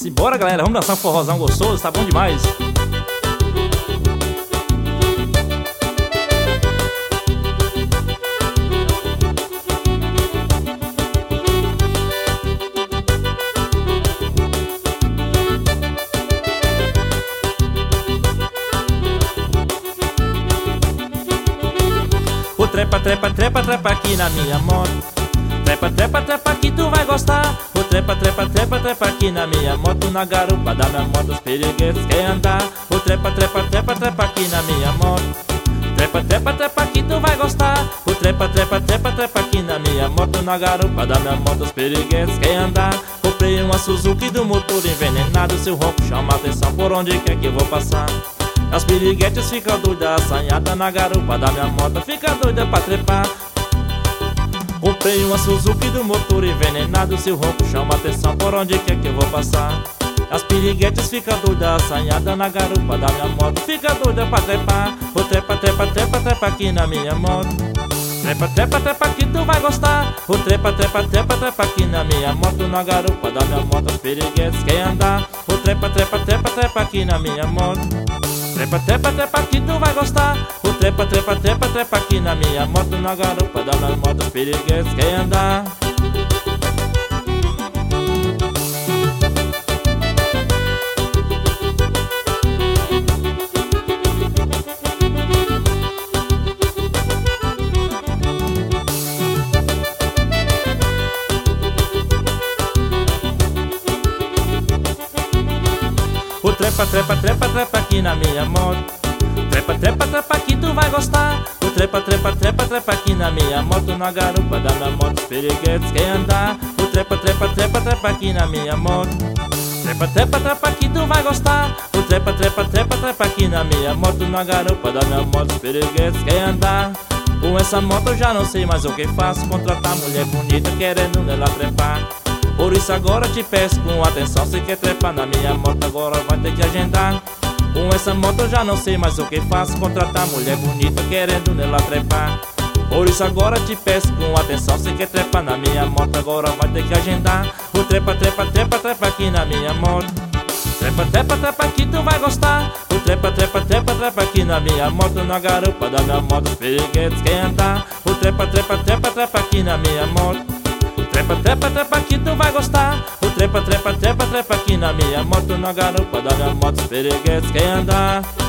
Simbora, galera, vamos dançar um forrozão gostoso, tá bom demais. O trepa, trepa, trepa, trepa aqui na minha moto. Trepa, trepa, trepa que tu vai gostar. O trepa, trepa, trepa, trepa aqui na minha moto. Na garupa da minha moto os piriguetos querem andar. O trepa, trepa, trepa, trepa aqui na minha moto. Trepa, trepa, trepa que tu vai gostar. O trepa, trepa, trepa, trepa aqui na minha moto. Na garupa da minha moto os piriguetos querem andar. Comprei uma Suzuki do motor envenenado. Seu ronco chama atenção por onde quer que eu vou passar. As piriguetes ficam doidas, assanhada na garupa da minha moto. Fica doida pra trepar. Comprei uma Suzuki do motor envenenado. Seu ronco chama atenção por onde quer que eu vou passar. As piriguetes ficam doidas, assanhada na garupa da minha moto. Fica doida pra trepar. O trepa, trepa, trepa, trepa aqui na minha moto. Trepa, trepa, trepa que tu vai gostar. O trepa, trepa, trepa, trepa aqui na minha moto. Na garupa da minha moto os piriguetes querem andar. O trepa, trepa, trepa, trepa aqui na minha moto. Trepa, trepa, trepa que tu vai gostar. O trepa, trepa, trepa, trepa aqui na minha moto. Na garupa da minha moto os piriguetos querem andar. O trepa, trepa, trepa, trepa aqui na minha moto. Trepa, trepa, trepa que tu vai gostar. O trepa, trepa, trepa, trepa aqui na minha moto. Na garupa da minha moto os piriguetos querem andar. O trepa, trepa, trepa, trepa aqui na minha moto. Trepa, trepa, trepa que tu vai gostar. O trepa, trepa, trepa, trepa aqui na minha moto. Na garupa da minha moto os piriguetos querem andar. Com essa moto eu já não sei mais o que faço. Contratar mulher bonita querendo nela trepar. Por isso agora te peço com atenção. Se quer trepar na minha moto agora vai ter que agendar. Com essa moto eu já não sei mais o que faço. Contratar mulher bonita querendo nela trepar. Por isso agora te peço com atenção. Se quer trepar na minha moto agora vai ter que agendar. O trepa, trepa, trepa, trepa aqui na minha moto. Trepa, trepa, trepa que tu vai gostar. O trepa, trepa, trepa, trepa aqui na minha moto. Na garupa da minha moto os piriguetos querem andar. O trepa, trepa, trepa, trepa aqui na minha moto. Trepa, trepa, trepa que tu vai gostar. O trepa, trepa, trepa, trepa aqui na minha moto. Na garupa da minha moto os piriguetos querem andar.